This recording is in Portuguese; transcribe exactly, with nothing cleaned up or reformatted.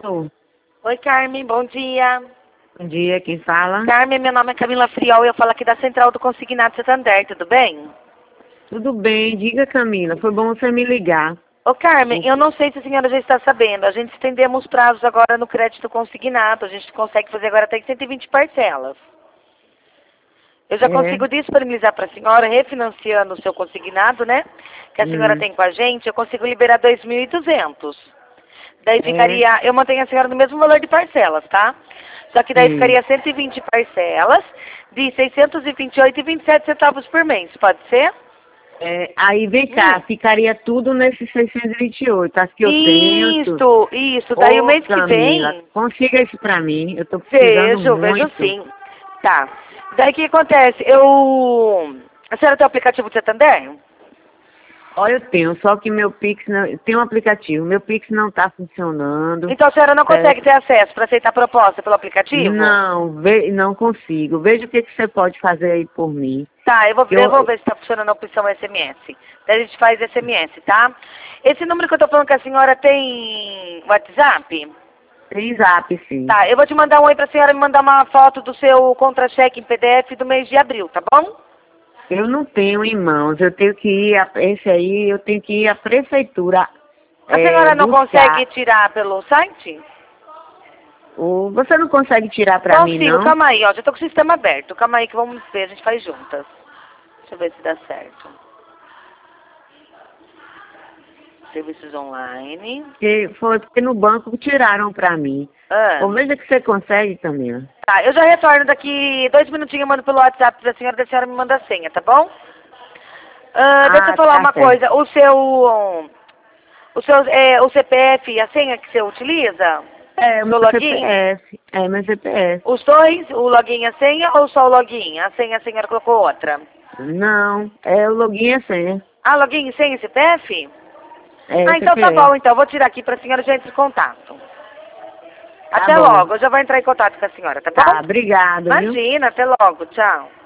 Alô. Oi, Carmen, bom dia. Bom dia, quem fala? Carmen, meu nome é Camila Friol e eu falo aqui da Central do Consignado Santander, tudo bem? Tudo bem, diga, Camila, foi bom você me ligar. Ô, Carmen, eu não sei se a senhora já está sabendo, a gente estendemos prazos agora no crédito consignado, a gente consegue fazer agora até cento e vinte parcelas. Eu já É. consigo disponibilizar para a senhora, refinanciando o seu consignado, né? Que a senhora Hum. tem com a gente, eu consigo liberar dois mil e duzentos. Daí É. ficaria, eu mantenho a senhora no mesmo valor de parcelas, tá? Só que daí Sim. ficaria cento e vinte parcelas de seiscentos e vinte e oito reais e vinte e sete centavos por mês, pode ser? É, aí vem cá, Hum. ficaria tudo nesses seiscentos e vinte e oito, as que eu tenho. Isso, isso. Daí o Ô, mês que Camila, vem, consiga isso pra mim, eu tô precisando vejo, vejo muito. sim. Tá. Daí o que acontece? Eu... A senhora tem o aplicativo do Santander? Olha, eu tenho, só que meu Pix não... Tem um aplicativo, meu Pix não tá funcionando. Então a senhora não É. consegue ter acesso para aceitar a proposta pelo aplicativo? Não, ve... não consigo. Veja o que, que você pode fazer aí por mim. Tá, eu vou, Eu- eu vou ver se está funcionando a opção S M S. Daí a gente faz S M S, tá? Esse número que eu tô falando que a senhora tem WhatsApp? Tem zap, sim. Tá, eu vou te mandar um oi pra senhora me mandar uma foto do seu contra-cheque em P D F do mês de abril, tá bom? Eu não tenho em mãos, eu tenho que ir, a, esse aí, eu tenho que ir à prefeitura. A é, senhora não buscar. consegue tirar pelo site? O, você não consegue tirar pra mim, Consigo, não? calma aí, ó, já tô com o sistema aberto. Calma aí que vamos ver, a gente faz juntas. Deixa eu ver se dá certo. Serviços online. Porque foi porque no banco tiraram pra mim. Ah. Ou veja que você consegue, Camila. Tá, eu já retorno daqui dois minutinhos, eu mando pelo WhatsApp pra senhora, da senhora me manda a senha, tá bom? Ah, Ah, deixa eu falar tá uma certo. coisa, o seu, o seu, é, o C P F, a senha que você utiliza? É, o Seu meu login? C P F. É, meu C P F. Os dois, o login e a senha ou só o login? A senha a senhora colocou outra? Não, é o login e a senha. Ah, login e senha e C P F? É, Ah, então C P F. tá bom, então, vou tirar aqui pra senhora já entre em contato. Tá Até bom. logo, eu já vou entrar em contato com a senhora, tá bom? Tá, obrigado, viu? Imagina, até logo, tchau.